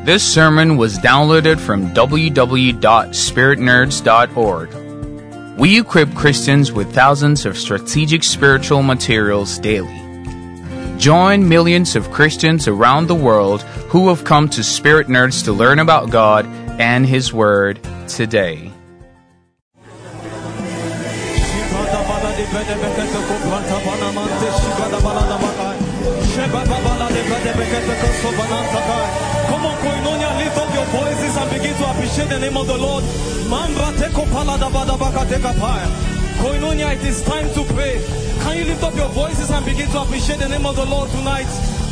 This sermon was downloaded from www.spiritnerds.org. We equip Christians with thousands of strategic spiritual materials daily. Join millions of Christians around the world who have come to Spirit Nerds to learn about God and His Word today. Come on, Koinonia, lift up your voices and begin to appreciate the name of the Lord. Koinonia, it is time to pray. Can you lift up your voices and begin to appreciate the name of the Lord tonight?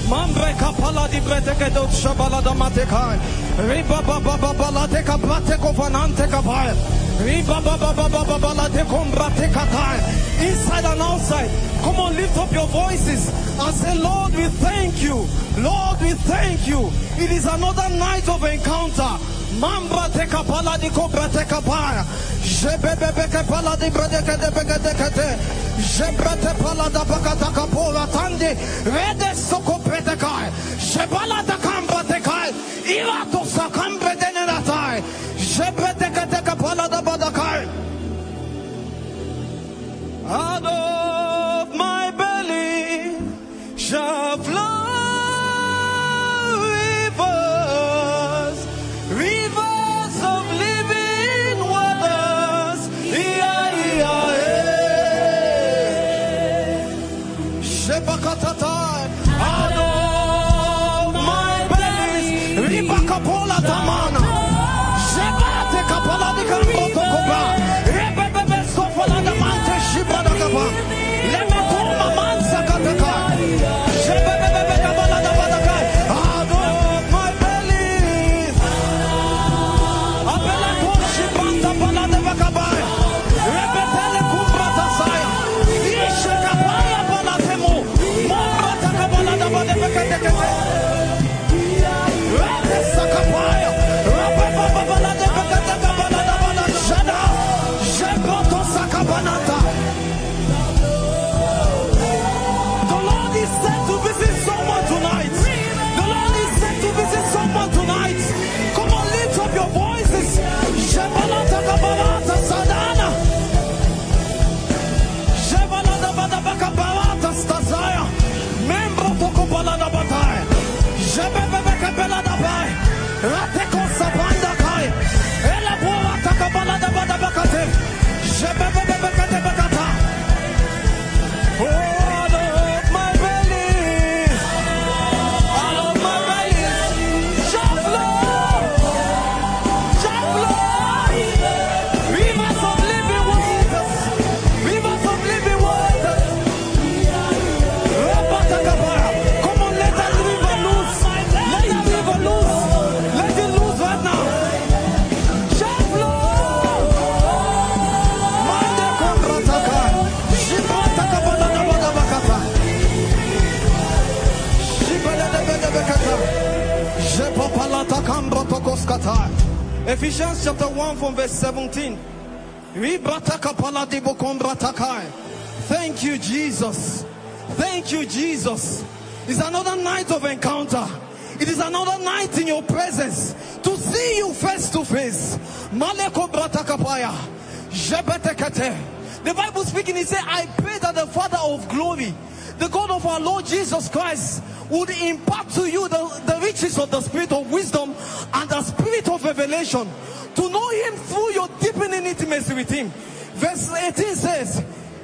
Inside and outside, come on, lift up your voices and say, Lord, we thank you. Lord, we thank you. It is another night of encounter. Mambra teka pala di cobra teka paya. Jebebeke pala di bredeke de begedekete. Jebrete pala da bakataka pola tandi. Rede soko pretekai. Jebala da kambra tekai. Irato sakambre deneratai. Jebreteke teka pala da badakai. Out of my belly shall flow rivers of living waters. Out of my belly, Ribakapola Tamana, Shebate Kapola di Kamboto Koba, Rebebe Sofola da Mante Shibada Kaba, Lemetoma Mansa Kataka, Shebebe Kabala da Badaka, out of my belly, Abela Shibanta Pala de Bakabai, Rebele Kumbrata Saya, Ishakapaya Palatemo, Mombrata Kabala da Badekate. Ephesians chapter 1 from verse 17. Thank you, Jesus. Thank you, Jesus. It's another night of encounter. It is another night in your presence to see you face to face. The Bible speaking, it says, I pray that the Father of glory, the God of our Lord Jesus Christ, would impart to you the riches of the spirit of wisdom and the spirit of revelation, to know Him through your deepening intimacy with Him. Verse 18 says,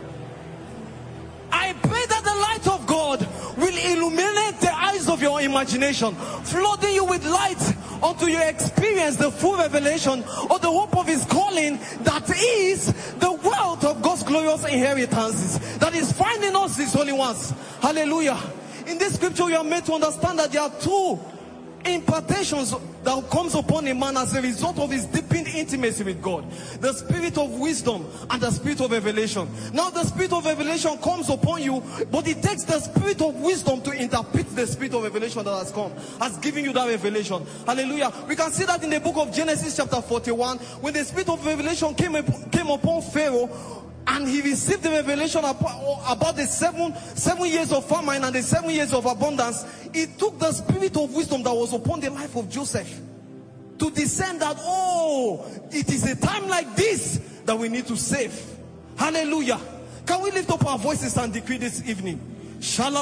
I pray that the light of God will illuminate the eyes of your imagination, flooding you with light until you experience the full revelation of the hope of His calling, that is the wealth of God's glorious inheritances that is finding us, His holy ones. Hallelujah. In this scripture, you are made to understand that there are two impartations that comes upon a man as a result of his deepened intimacy with God: the spirit of wisdom and the spirit of revelation. Now the spirit of revelation comes upon you, but it takes the spirit of wisdom to interpret the spirit of revelation that has come, has given you that revelation. Hallelujah. We can see that in the book of Genesis chapter 41, when the spirit of revelation came upon Pharaoh. And he received the revelation about the seven years of famine and the 7 years of abundance. He took the spirit of wisdom that was upon the life of Joseph to discern that, it is a time like this that we need to save. Hallelujah. Can we lift up our voices and decree this evening? We are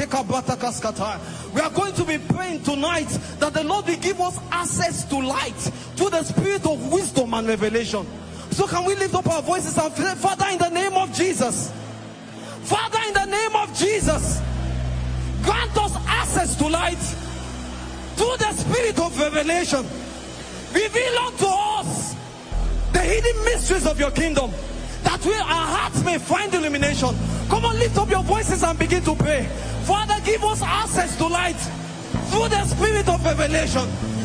going to be praying tonight that the Lord will give us access to light, to the spirit of wisdom and revelation. So can we lift up our voices and say, Father, in the name of Jesus, Father, in the name of Jesus, grant us access to light, to the spirit of revelation. Reveal unto us the hidden mysteries of your kingdom, that our hearts may find illumination. Come on, lift up your voices and begin to pray. Father, give us access to light through the spirit of revelation.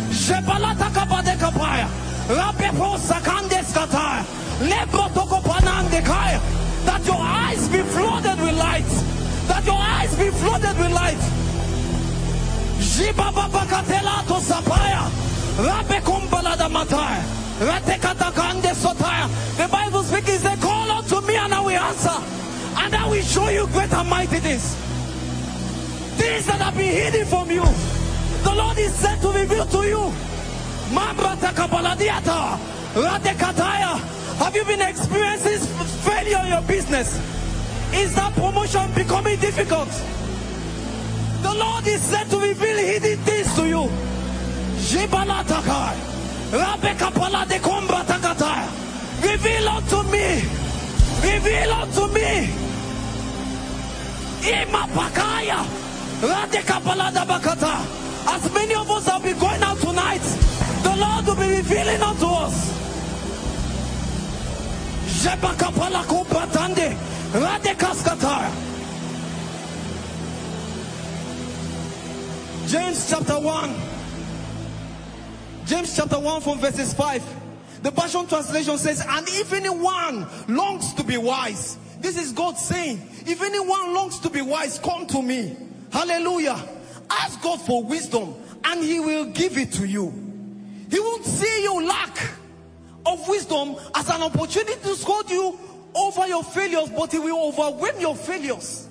That your eyes be flooded with light. That your eyes be flooded with light. The Bible speaks, they call unto me and I will answer, and I will show you great and mighty things. Things that have been hidden from you, the Lord is set to reveal to you. Have you been experiencing failure in your business? Is that promotion becoming difficult? The Lord is set to reveal hidden things to you. Reveal unto me. Reveal unto me. As many of us have been going out tonight, the Lord will be revealing unto us. James chapter 1. James chapter 1 from verses 5. The Passion Translation says, and if anyone longs to be wise, this is God saying, if anyone longs to be wise, come to me. Hallelujah. Ask God for wisdom and he will give it to you. He won't see your lack of wisdom as an opportunity to scold you over your failures, but he will overwhelm your failures.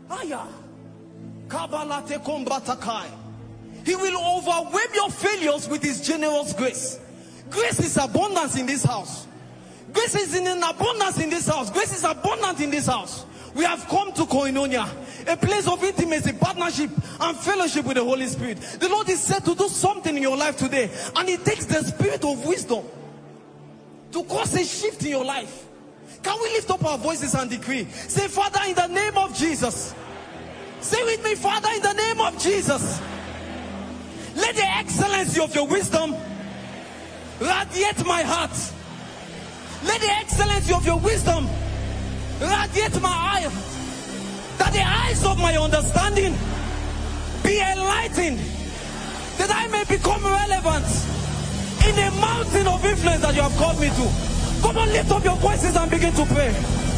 He will overwhelm your failures with his generous grace. Grace is abundance in this house. Grace is in an abundance in this house. Grace is abundant in this house. We have come to Koinonia, a place of intimacy, partnership, and fellowship with the Holy Spirit. The Lord is set to do something in your life today, and it takes the spirit of wisdom to cause a shift in your life. Can we lift up our voices and decree? Say, Father, in the name of Jesus. Say with me, Father, in the name of Jesus. Let the excellency of your wisdom radiate my heart. Let the excellency of your wisdom radiate my eyes. That the eyes of my understanding be enlightened. That I may become relevant in the mountain of influence that you have called me to. Come on, lift up your voices and begin to pray.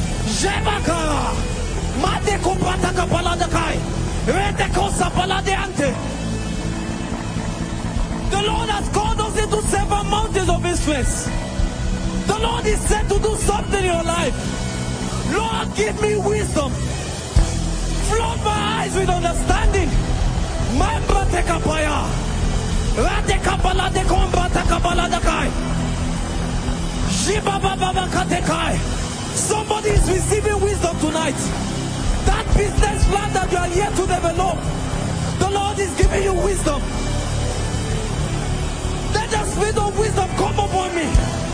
The Lord has called us into 7 mountains of influence. The Lord is set to do something in your life. Lord, give me wisdom. Flood my eyes with understanding. Somebody is receiving wisdom tonight. That business plan that you are yet to develop, the Lord is giving you wisdom. Let the spirit of wisdom come upon me.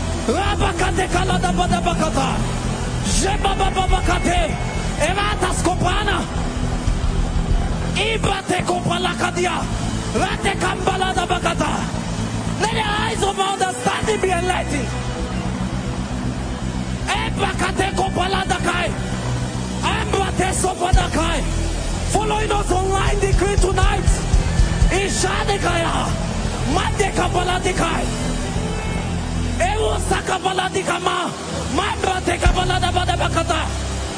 Let the eyes of my understanding be enlightened. Following us online, decree tonight. Mandeka baladikai. Ewo saka baladikama. Mambra teka balada badabakata.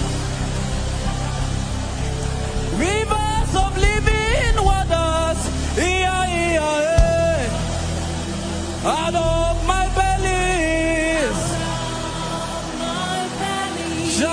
Rivers of living waters. Out of my belly.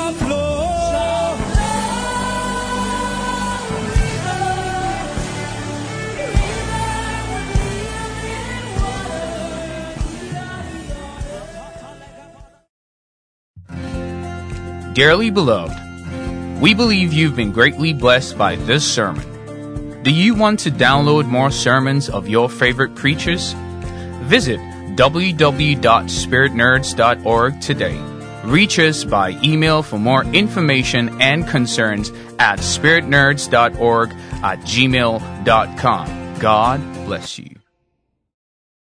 Dearly beloved, we believe you've been greatly blessed by this sermon. Do you want to download more sermons of your favorite preachers? Visit www.spiritnerds.org today. Reach us by email for more information and concerns at spiritnerds.org@gmail.com. God bless you.